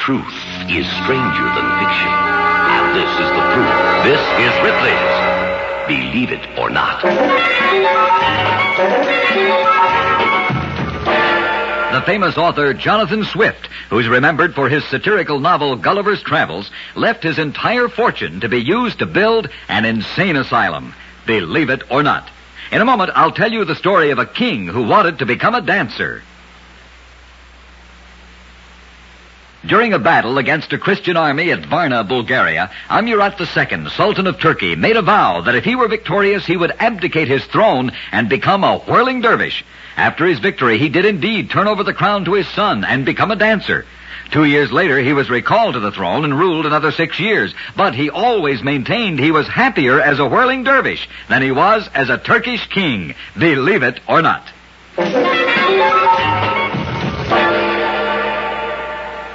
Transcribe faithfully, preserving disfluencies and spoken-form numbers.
truth is stranger than fiction. And this is the proof. This is Ripley's Believe It or Not. The famous author Jonathan Swift, who's remembered for his satirical novel Gulliver's Travels, left his entire fortune to be used to build an insane asylum. Believe it or not. In a moment, I'll tell you the story of a king who wanted to become a dancer. During a battle against a Christian army at Varna, Bulgaria, Amurath the Second, Sultan of Turkey, made a vow that if he were victorious, he would abdicate his throne and become a whirling dervish. After his victory, he did indeed turn over the crown to his son and become a dancer. Two years later, he was recalled to the throne and ruled another six years. But he always maintained he was happier as a whirling dervish than he was as a Turkish king. Believe it or not.